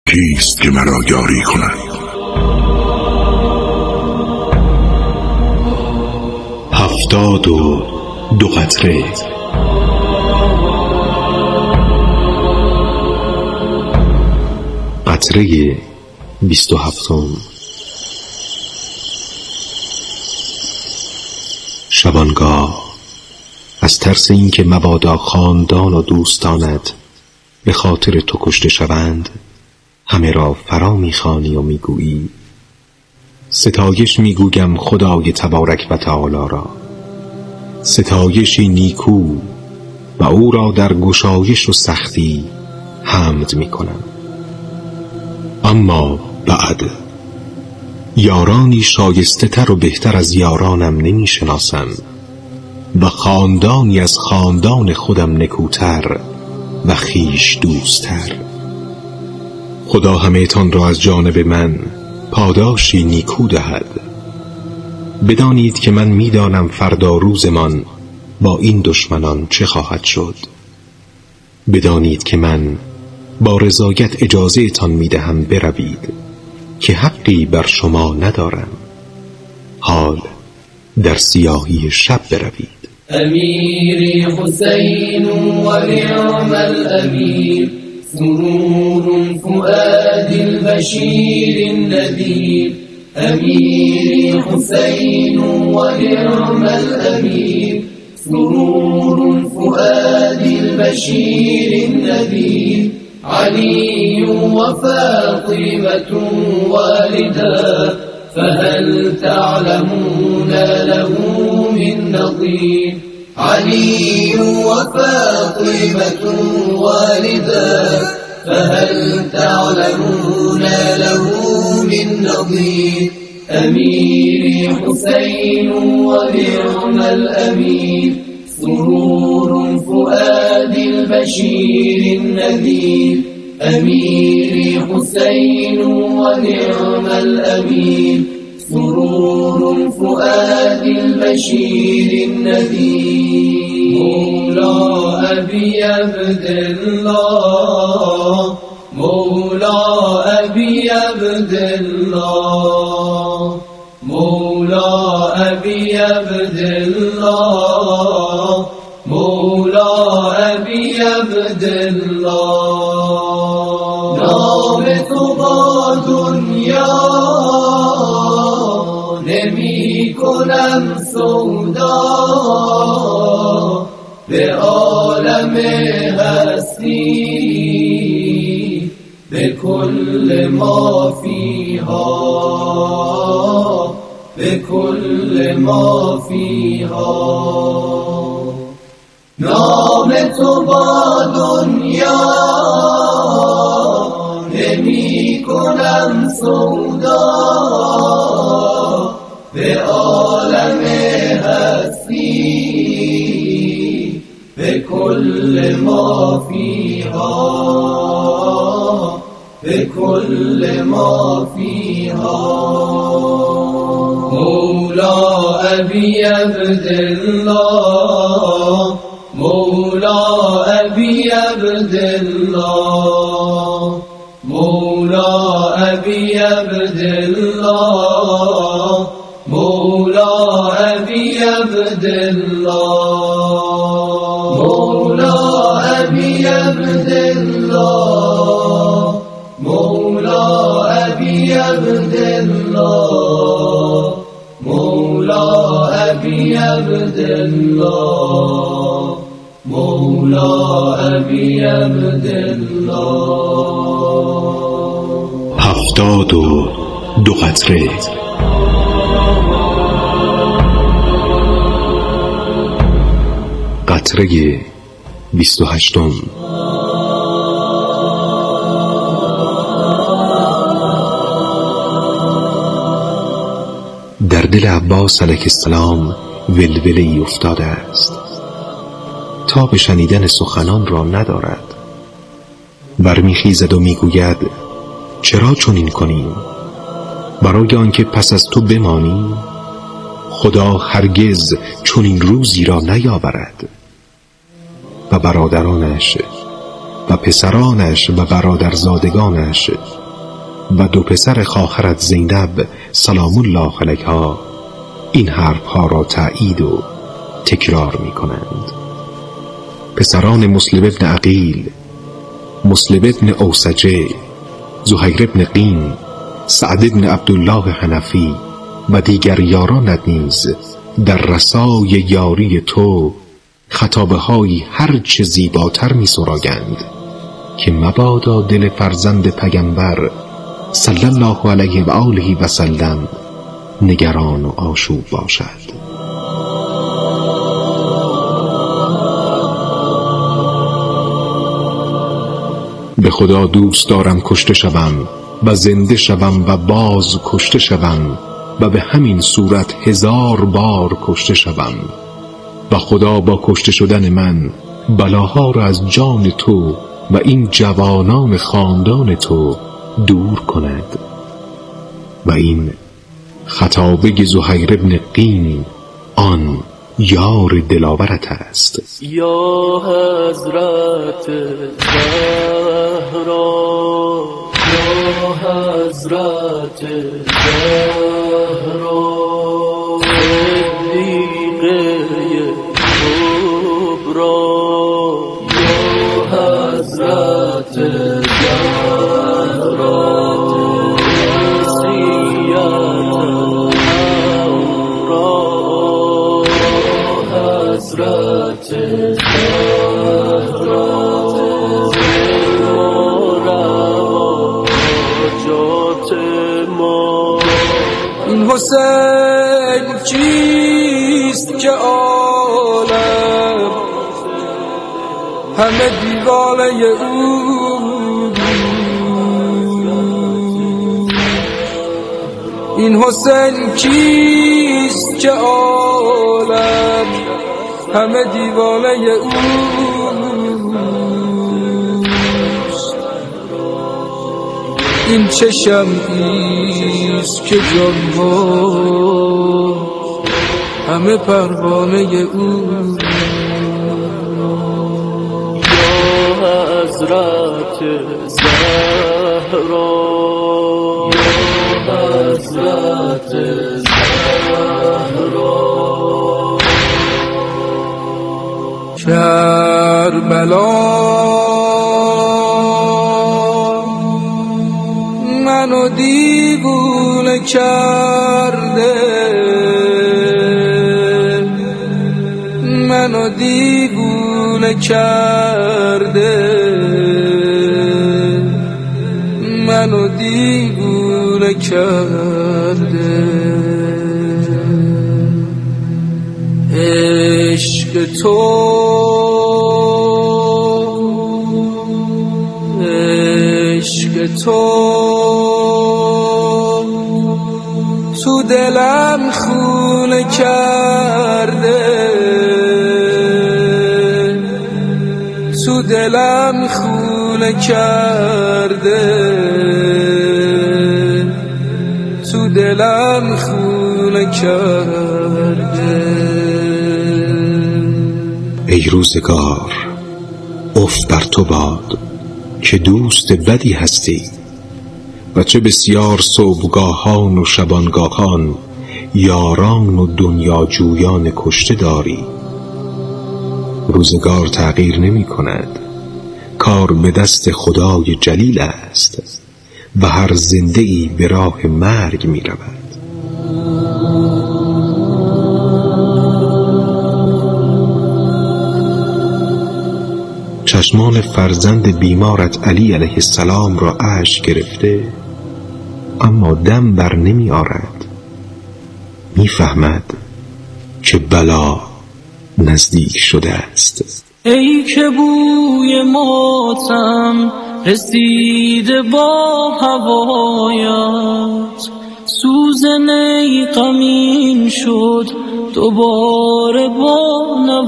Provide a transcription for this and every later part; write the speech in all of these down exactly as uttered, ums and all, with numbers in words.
کیست که مرا یاری کند؟ هفتاد و دو قطره. قطره بیست و هفتم. شبانگاه از ترس اینکه مبادا خاندان و دوستانت به خاطر تو کشته شوند، همه را فرا میخوانی و میگویی ستایش میگویم خدای تبارک و تعالی را، ستایشی نیکو و او را در گشایش و سختی حمد میکنم. اما بعد یارانی شایسته تر و بهتر از یارانم نمیشناسم و خاندانی از خاندان خودم نکوتر و خویش دوستتر. خدا همه تان را از جانب من پاداشی نیکو دهد. بدانید که من میدانم فردا روزمان با این دشمنان چه خواهد شد. بدانید که من با رضایت اجازه تان میدهم بروید که حقی بر شما ندارم. حال در سیاهی شب بروید. أميري حسين ونعم الأمير، سرور فؤاد البشير النذير. أميري حسين ونعم الأمير، سرور فؤاد البشير النذير. علي وفاطمة والدا، فهل تعلمون له من نظير. علي وفاطمة والدا، فهل تعلمون له من نظير. أميري حسين ونعم الأمير، سرور فؤاد البشير النذير. أميري حسين ونعم الأمير، سرور فؤاد البشير النذير. مولى أبي عبد الله، مولى أبي عبد الله، مولى أبي عبد الله، مولى أبي عبد الله. نام تو با دنیا نمی کنم سودا، به عالم هستی به کل ما فیها، به کل ما فیها. نام تو با دنیا نمی کنم سودا، به عالم هستی به کل ما فیها، به کل ما فیها. مولا ابی عبدالله، مولا ابی عبدالله، مولا ابی عبدالله، مولا ابی عبدالله، مولا ابی عبدالله، مولا ابی عبدالله، مولا ابی عبدالله، مولا ابی عبدالله. هفتاد و دو قطره. قطره بیست و هشتم. در دل عباس علیه السلام ولوله‌ای افتاده است، تا به شنیدن سخنان را ندارد. برمیخیزد و میگوید چرا چنین کنیم؟ برای آنکه پس از تو بمانیم؟ خدا هرگز چنین روزی را نیاورد. و برادرانش و پسرانش و برادرزادگانش و دو پسر خواهرت زینب سلام الله علیها این حرفها را تأیید و تکرار می کنند. پسران مسلم ابن عقیل، مسلم ابن اوسجه، زهیر ابن قین، سعد ابن عبدالله حنفی و دیگر یارانت نیز در رسای یاری تو خطابه هایی هر چه زیباتر می سراگند که مبادا دل فرزند پیغمبر صلی الله علیه و آله و سلم نگران و آشوب باشد. به خدا دوست دارم کشته شوم و زنده شوم و باز کشته شوم و به همین صورت هزار بار کشته شوم و خدا با کشته شدن من بلاها را از جان تو و این جوانان خاندان تو دور کند. و این خطابه زهیر ابن قین آن یار دلاورت است. یا حضرت زهرا، یا حضرت زهرا، صدیقه کبرا، یا حضرت زهرا، نصیحت را، حضرت زهرا، این حسین چیست که عالم همه دیوانه او، این حسین چیست که عالم همه دیوانه او، این چه شمعیست که جانها همه پروانه او. یا حضرت زهرا، یا حضرت زهرا، کربلا منو دیوونه کرده، منو دیوونه کرده، منو دیوونه کرده. عشق تو، عشق تو تو دلم خونه کرده، تو دلم خونه کرده، تو دلم خونه کرده. ای روزگار افت بر تو باد که دوست بدی هستی و چه بسیار صبحگاهان و شبانگاهان یاران و دنیا جویان کشته داری. روزگار تغییر نمی کند، کار به دست خدای جلیل است و هر زنده ای به راه مرگ می رود. چشمان فرزند بیمارت علی علیه السلام را اشک گرفته، اما دم بر نمی آرد. می فهمد که بلا نزدیک شده است. ای که بوی ماتم رسیده با هوایت، سوزن ای غمین شد دوباره با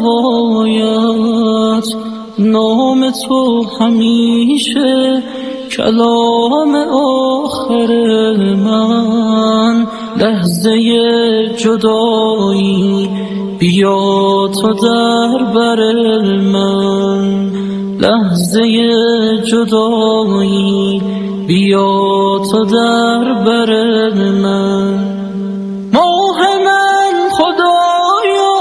نوایت. نام تو همیشه کلام آخر من، لحظه جدایی بیا تو در بر من، لحظه لحظه جدایی بیا تو در بر من. ماه من خدایا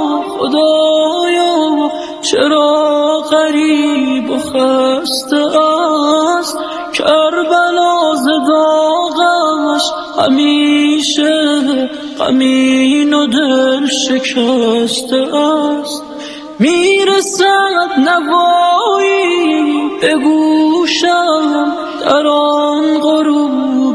خدایا چرا غریب و خسته است، کربلا ز داغش همیشه غمین و دل شکسته است. میرسد نوایی به گوشم در آن غروب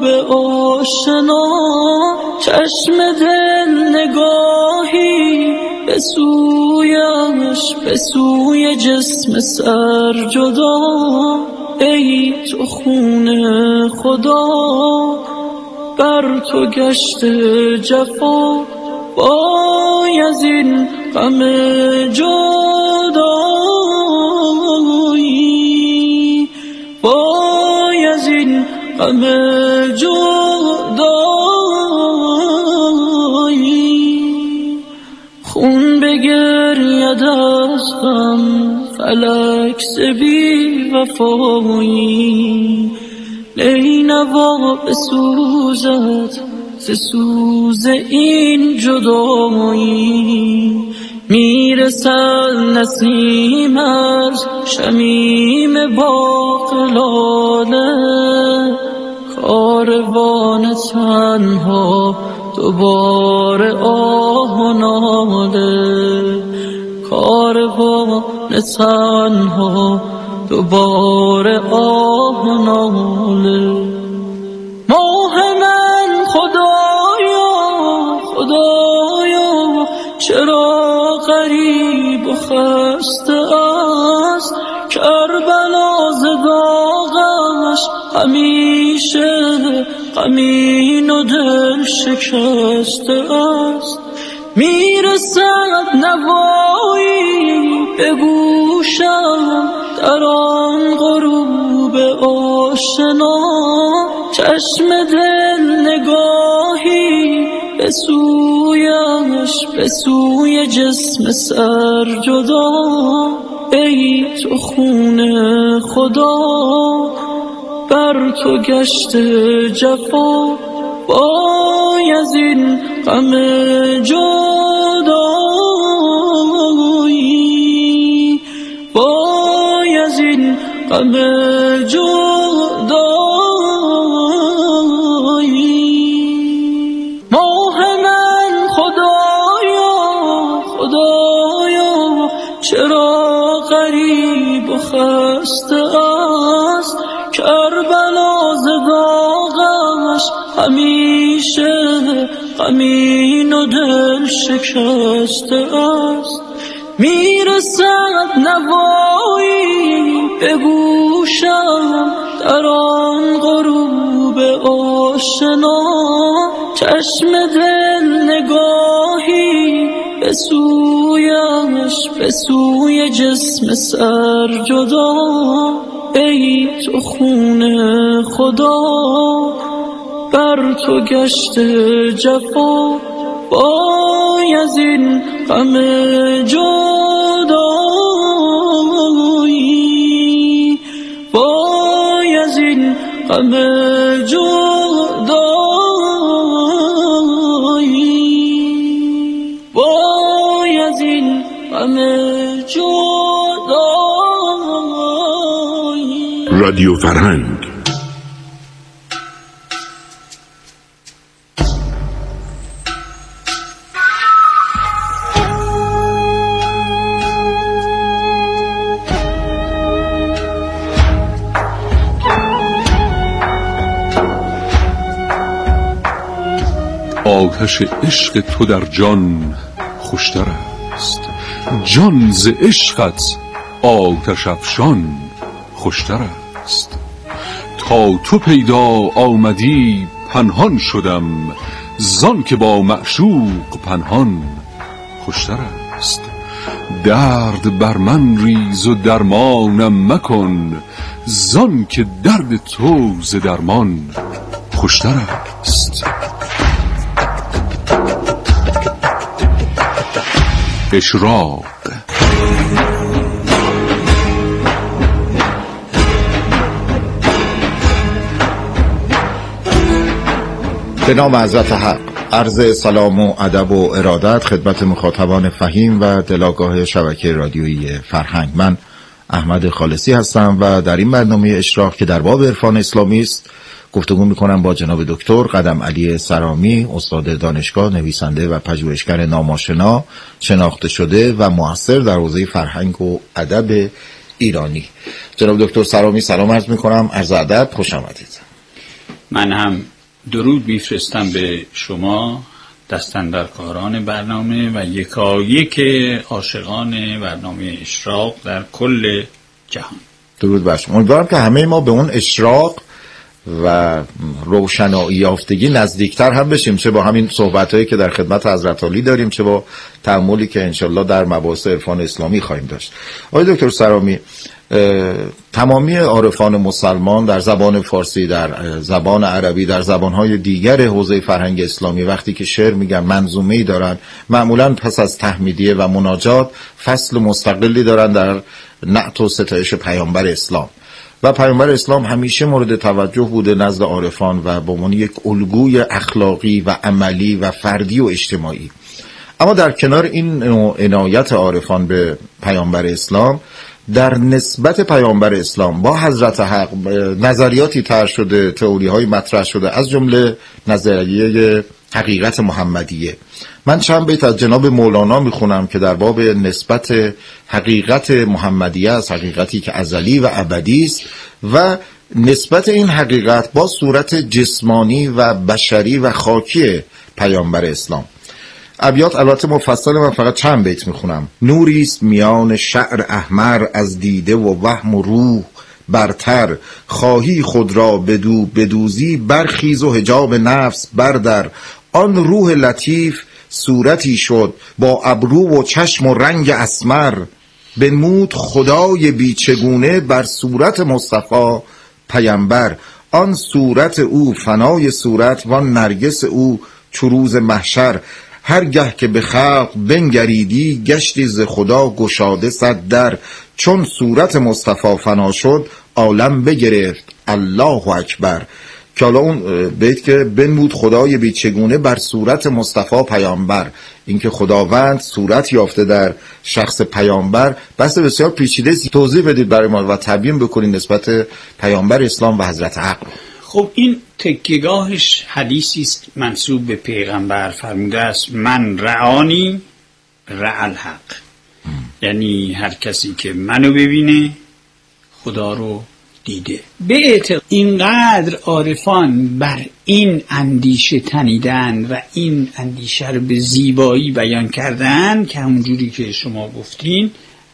آشنا، چشم دل نگاهی به سویش به سوی جسم سر جدا. ای تو خون خدا بر تو گشت جفا، وای از این غم جدایی، وای از این غم جدایی. خون بگرید از غم فلک ز بی وفایی، نینوا بسوزد ز سوز این جدایی. میرسد نسیم از شمیم باغ لاله، کاروان تنها دوباره آه و ناله، کاروان تنها دوباره آه و ناله. ماه من خدایا خدایا چرا غریب و خسته است، کربلا ز داغش همیشه غمین و دل شکسته است. میرسد نوایی به گوشم در آن غروب آشنا، چشم دل نگاهی به سویش به سوی جسم سر جدا. ای تو خون خدا بر تو گشت جفا، وای از این غم جدایی، وای از این غم جدایی. ماه من خدایا خدایا چرا غریب و خسته است، کربلا ز داغش همیشه غمین و دل شکسته است. میرسد نوایی به گوشم در آن غروب آشنا، چشم دل نگاهی به سویش به سوی جسم سر جدا. ای تو خون خدا بر تو گشت جفا، وای از این غم جدایی، وای از این غم جدایی، وای از این غم جدایی. رادیو فرهنگ آتش عشق تو در جان خوشتر است، جان ز عشقت آتش افشان خوشتر است. تا تو پیدا آمدی پنهان شدم، زان که با معشوق پنهان خوشتر است. درد بر من ریز و درمانم مکن، زان که درد تو ز درمان خوشتر است. اشراق به نام حضرت حق. عرض سلام و ادب و ارادت خدمت مخاطبان فهیم و دلاگاه شبکه رادیویی فرهنگ. من احمد خالصی هستم و در این برنامه اشراق که در باب عرفان اسلامی است گفتگو میکنم با جناب دکتر قدم علی سرامی، استاد دانشگاه، نویسنده و پژوهشگر ناماشنا شناخته شده و مؤثر در حوزه فرهنگ و ادب ایرانی. جناب دکتر سرامی سلام عرض میکنم، عرض ادب، خوش آمدید. من هم درود میفرستم به شما دستاندرکاران برنامه و یکایک عاشقان برنامه اشراق در کل جهان. درود بر شما. امیدوارم که همه ما به اون اشراق و روشنایی یافتگی نزدیکتر هم بشیم، چه با همین صحبتایی که در خدمت حضرت علی داریم، چه با تأملی که انشالله در مباحث عرفان اسلامی خواهیم داشت. آقای دکتر سرامی، تمامی عارفان مسلمان در زبان فارسی، در زبان عربی، در زبانهای دیگر حوزه فرهنگ اسلامی وقتی که شعر میگن منظومه‌ای دارن، معمولا پس از تحمیدیه و مناجات فصل مستقلی دارن در نعت و ستایش پیامبر اسلام و پیامبر اسلام همیشه مورد توجه بوده نزد عارفان و به عنوان یک الگوی اخلاقی و عملی و فردی و اجتماعی. اما در کنار این عنایت عارفان به پیامبر اسلام، در نسبت پیامبر اسلام با حضرت حق نظریاتی طرح شده، تئوری های مطرح شده، از جمله نظریه حقیقت محمدیه. من چند بیت از جناب مولانا میخونم که در باب نسبت حقیقت محمدیه است، حقیقتی که ازلی و ابدی است، و نسبت این حقیقت با صورت جسمانی و بشری و خاکی پیامبر اسلام. ابیات البته مفصل، من فقط چند بیت میخونم. نوریست میان شعر احمر، از دیده و وهم و روح برتر. خواهی خود را بدو بدوزی، برخیز و حجاب نفس بردر. آن روح لطیف صورتی شد، با ابرو و چشم و رنگ اسمر. بنمود خدای بیچگونه، بر صورت مصطفی پیامبر. آن صورت او فنای صورت، وان نرگس او چو روز محشر. هر گه که به خلق بنگریدی، گشتی ز خدا گشاده صد در. چون صورت مصطفی فنا شد، عالم بگرفت الله اکبر. که حالا اون بیت که بنمود خدای بیچگونه بر صورت مصطفی پیامبر، این که خداوند صورت یافته در شخص پیامبر، بس بسیار پیچیده. توضیح بدید برای ما و تبیین بکنید نسبت پیامبر اسلام و حضرت حق. خب این تکیه‌گاهش حدیثی است منسوب به پیغمبر، فرموده است من رعانی رعل حق. یعنی هر کسی که منو ببینه خدا رو دیده. به اعتقاد اینقدر عارفان بر این اندیشه تنیدن و این اندیشه رو به زیبایی بیان کردن که همونجوری که شما گفتین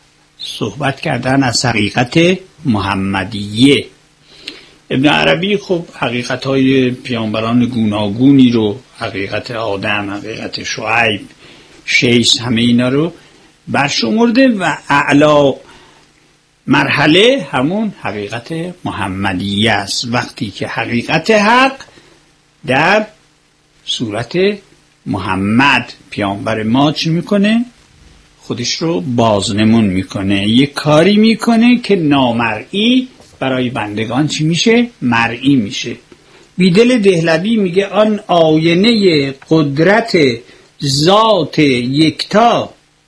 صحبت کردن از حقیقت محمدیه. ابن عربی خب حقیقت‌های پیامبران گوناگونی رو، حقیقت آدم، حقیقت شعیب، شیس، همه اینا رو برشمرده و اعلی مرحله همون حقیقت محمدیه است، وقتی که حقیقت حق در صورت محمد پیامبر ما چی میکنه؟ خودش رو بازنمون میکنه، یک کاری میکنه که نامرئی برای بندگان چی میشه؟ مرئی میشه. بیدل دهلوی میگه آن آینه قدرت ذات یکتا.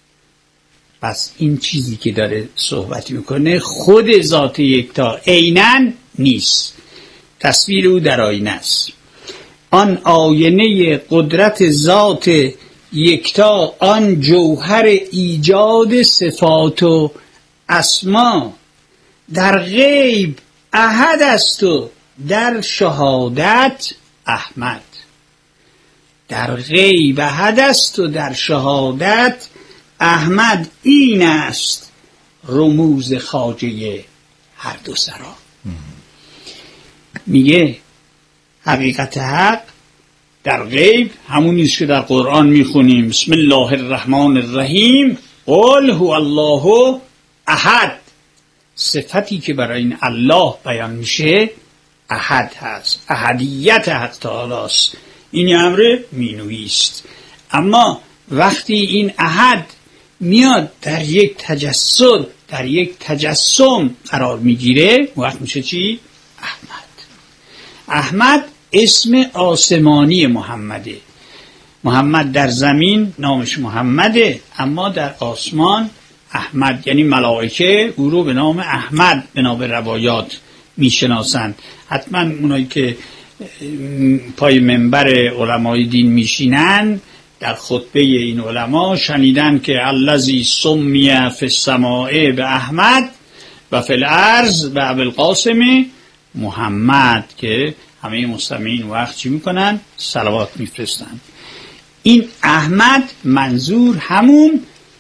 پس این چیزی که داره صحبت میکنه خود ذات یکتا عیناً نیست، تصویر او در آینه است. آن آینه قدرت ذات یکتا، آن جوهر ایجاد صفات و اسما. در غیب احد است و در شهادت احمد. در غیب احد است و در شهادت احمد. این است رموز خواجه هر دو سرا. میگه حقیقت حق در غیب همونیست که در قرآن میخونیم بسم الله الرحمن الرحیم قل هو الله احد. صفتی که برای این الله بیان میشه احد هست، احدیت حق تعالی است. این امر مینویی است. اما وقتی این احد میاد در یک تجسد، در یک تجسم قرار میگیره، وقت میشه چی؟ احمد. احمد اسم آسمانی محمده. محمد در زمین نامش محمده، اما در آسمان احمد، یعنی ملائکه او رو به نام احمد بنا به روایات میشناسند. حتما اونایی که پای منبر علمای دین میشینن در خطبه این علما شنیدن که الذی سمی فی السماء به احمد و فی الارض به ابوالقاسم محمد، که همه مستمعین وقت چی میکنن؟ صلوات میفرستن. این احمد منظور همون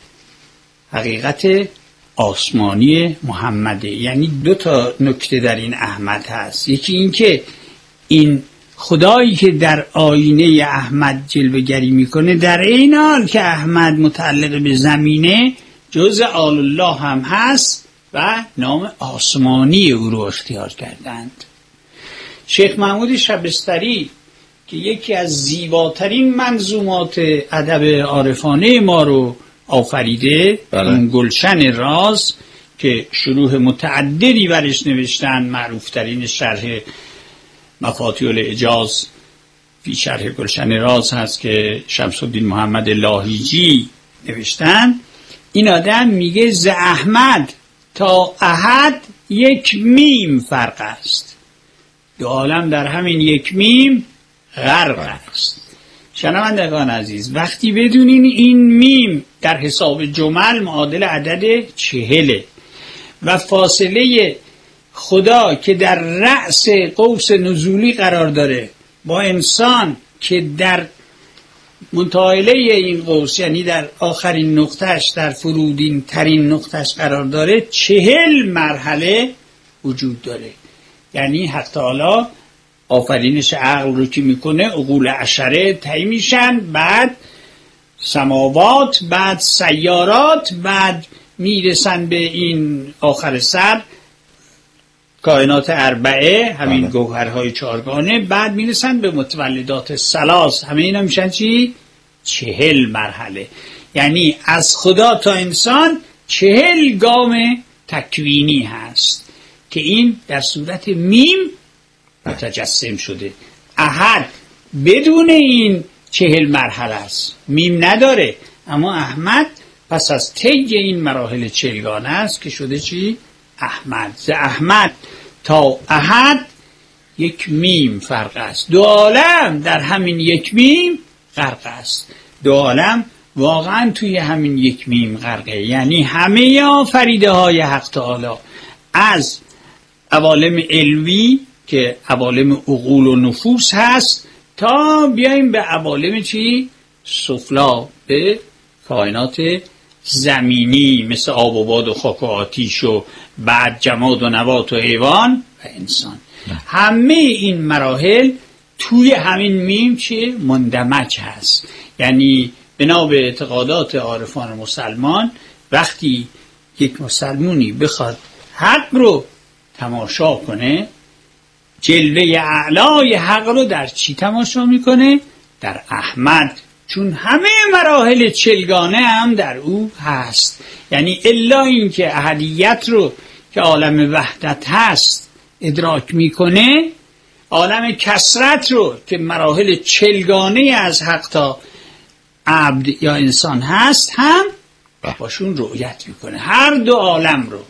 حقیقت آسمانی محمده. یعنی دو تا نکته در این احمد هست. یکی این که این خدایی که در آینه احمد جلوه‌گری میکنه، در این حال که احمد متعلق به زمینه جز آل الله هم هست و نام آسمانی او رو اختیار کردند. شیخ محمود شبستری که یکی از زیباترین منظومات ادب عارفانه ما رو آفریده، بله. اون گلشن راز که شروح متعددی برش نوشتن، معروفترین شرح مفاتیح الاعجاز فی شرح گلشن راز هست که شمس الدین محمد لاهیجی نوشتن. این آدم میگه ز احمد تا احد یک میم فرق است، دو عالم در همین یک میم غرق است. شنوندگان عزیز، وقتی بدونین این میم در حساب جمل معادل عدد چهله و فاصله خدا که در رأس قوس نزولی قرار داره با انسان که در منتهاله این قوس، یعنی در آخرین نقطهش، در فرودین ترین نقطهش قرار داره، چهل مرحله وجود داره. یعنی حق تعالی آفرینش عقل رو که میکنه عقول عشره طی میشن، بعد سماوات، بعد سیارات، بعد میرسن به این آخر سر کائنات اربعه، همین گوهرهای چهارگانه، بعد میرسن به متولدات ثلاث، همه اینا میشن چی؟ چهل مرحله. یعنی از خدا تا انسان چهل گام تکوینی هست که این در صورت میم متجسم شده. احد بدون این چهل مرحله است، میم نداره، اما احمد پس از طی این مراحل چهلگانه است که شده چی؟ احمد. ز احمد تا احد یک میم فرق است، دو عالم در همین یک میم غرق است. دو عالم واقعا توی همین یک میم غرقه، یعنی همه آفریده های حق تعالی، از عوالم علوی که عوالم عقول و نفوس هست تا بیاییم به عوالم چی؟ سفلا، به کائنات زمینی مثل آب و باد و خاک و آتیش و بعد جماد و نبات و حیوان و انسان. نه. همه این مراحل توی همین میم چه مندمج هست. یعنی بنا به اعتقادات عارفان مسلمان، وقتی یک مسلمونی بخواد حق رو تماشا کنه، جلوه اعلای حق رو در چی تماشا میکنه؟ در احمد، چون همه مراحل چلگانه هم در او هست. یعنی الا این که احدیت رو که عالم وحدت هست ادراک میکنه، عالم کثرت رو که مراحل چلگانه از حق تا عبد یا انسان هست هم باشون رؤیت میکنه، هر دو عالم رو.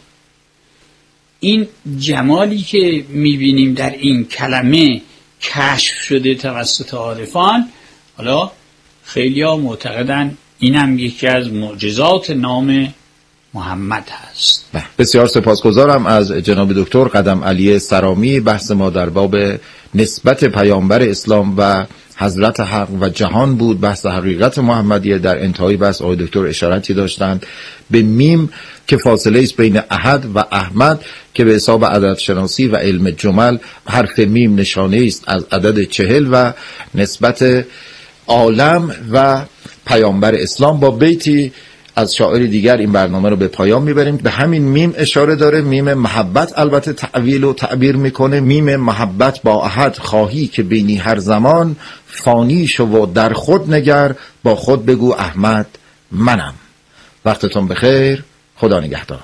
این جمالی که میبینیم در این کلمه کشف شده توسط عارفان. حالا خیلی ها معتقدن اینم یکی از معجزات نام محمد هست. بسیار سپاسگزارم از جناب دکتر قدم علی سرامی. بحث ما در باب نسبت پیامبر اسلام و حضرت حق و جهان بود. بحث حقیقت محمدیه. در انتهای بحث آقای دکتر اشارتی داشتند به میم که فاصله است بین احد و احمد، که به حساب عدد شناسی و علم جمل حرف میم نشانه است از عدد چهل و نسبت عالم و پیامبر اسلام. با بیتی از شاعر دیگر این برنامه رو به پایان میبریم. به همین میم اشاره داره، میم محبت البته تعویل و تعبیر میکنه. میم محبت با احد خواهی که بینی هر زمان، فانی شو و در خود نگر، با خود بگو احمد منم. وقتتون بخیر، خدا نگهدار.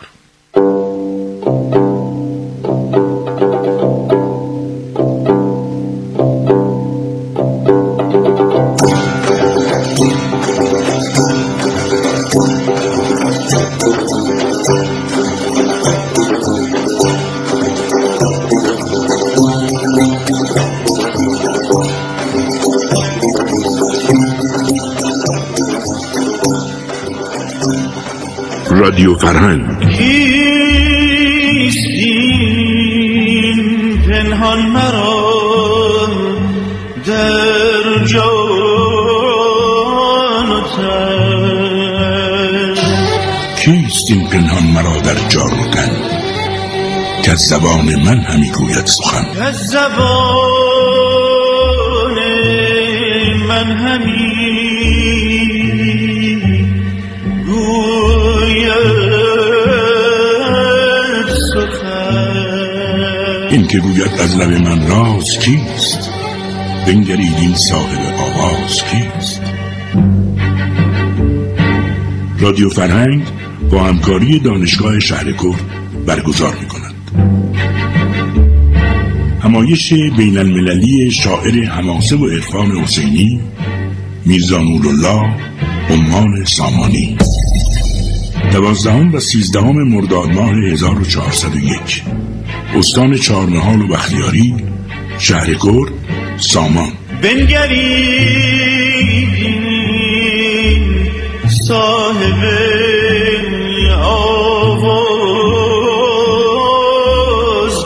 رادیو فرهنگ. کیست این پنهان مرا در جان و تن؟ کیست این پنهان مرا در جان و تن که از زبان من همی گوید سخن؟ از زبان من همی گوید سخن. این که گوید از لب من راز کیست؟ بنگرید این صاحب آواز کیست؟ رادیو فرهنگ با همکاری دانشگاه شهرکرد برگزار می کند همایش بین المللی شاعر حماسه و عرفان حسینی میرزا نورالله عمان سامانی، دوازدهم و سیزدهم مرداد ماه هزار و چهارصد و یک، استان چهارمحال و بختیاری، شهرکرد، سامان. بنگرید صاحب آواز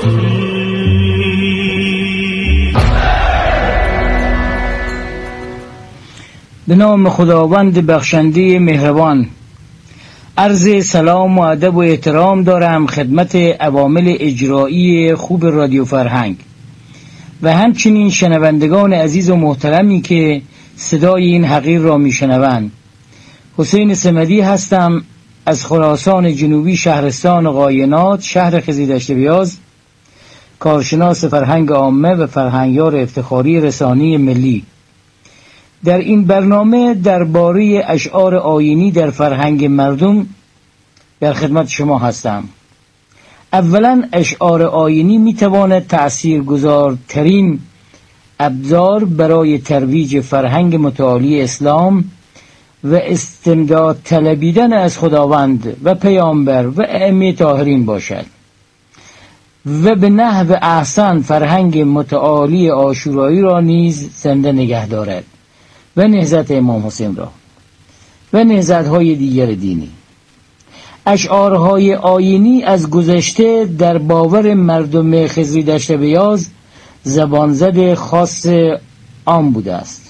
به نام خداوند بخشنده مهربان. عرض سلام و ادب و احترام دارم خدمت عوامل اجرایی خوب رادیو فرهنگ و همچنین شنوندگان عزیز و محترمی که صدای این حقیر را میشنوند. حسین صمدی هستم از خراسان جنوبی، شهرستان قاینات، شهر خزیدشت بیاز، کارشناس فرهنگ عامه و فرهنگیار افتخاری رسانه ملی. در این برنامه درباره اشعار آیینی در فرهنگ مردم در خدمت شما هستم. اولا اشعار آیینی میتواند تأثیرگذارترین ابزار برای ترویج فرهنگ متعالی اسلام و استمداد طلبیدن از خداوند و پیامبر و ائمه طاهرین باشد و به نحو احسن فرهنگ متعالی عاشورایی را نیز زنده نگه دارد و نهضت امام حسین را و نهضت‌های دیگر دینی. اشعارهای آیینی از گذشته در باور مردم خضری دشت بیاز زبانزد خاص آن بوده است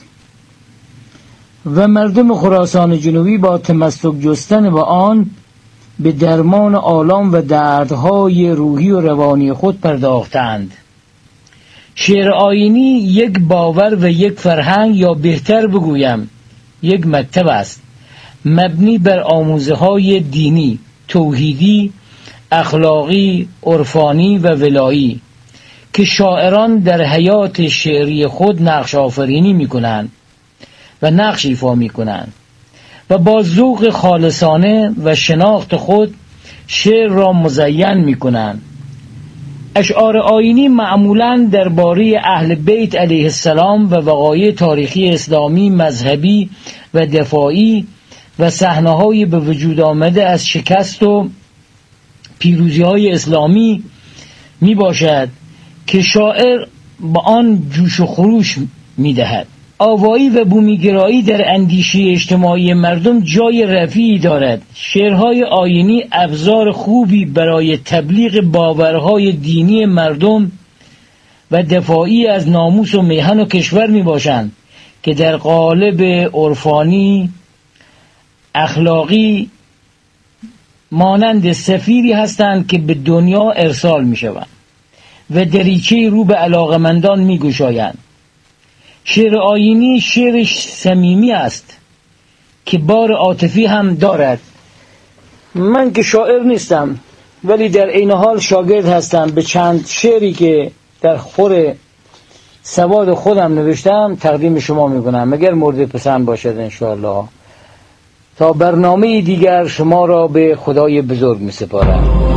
و مردم خراسان جنوبی با تمسک جستن با آن به درمان آلام و دردهای روحی و روانی خود پرداختند. شعر آیینی یک باور و یک فرهنگ، یا بهتر بگویم یک مکتب است، مبنی بر آموزه‌های دینی، توحیدی، اخلاقی، عرفانی و ولایی که شاعران در حیات شعری خود نقش آفرینی می‌کنند و نقش ایفا می‌کنند و با ذوق خالصانه و شناخت خود شعر را مزین می‌کنند. اشعار آیینی معمولاً درباره اهل بیت علیه السلام و وقایع تاریخی اسلامی، مذهبی و دفاعی و صحنه‌های به وجود آمده از شکست و پیروزی‌های اسلامی می باشد که شاعر با آن جوش و خروش می دهد. آوایی و بومیگرایی در اندیشه اجتماعی مردم جای رفیعی دارد. شعرهای آیینی ابزار خوبی برای تبلیغ باورهای دینی مردم و دفاعی از ناموس و میهن و کشور می باشند که در قالب عرفانی اخلاقی مانند سفیری هستند که به دنیا ارسال می شوند و دریچه رو به علاقمندان می گشایند. شعر آیینی شعرش صمیمی است که بار عاطفی هم دارد. من که شاعر نیستم ولی در این حال شاگرد هستم، به چند شعری که در خور سواد خودم نوشتم تقدیم شما میکنم، مگر مورد پسند باشد انشاءالله. تا برنامه دیگر شما را به خدای بزرگ می سپارم.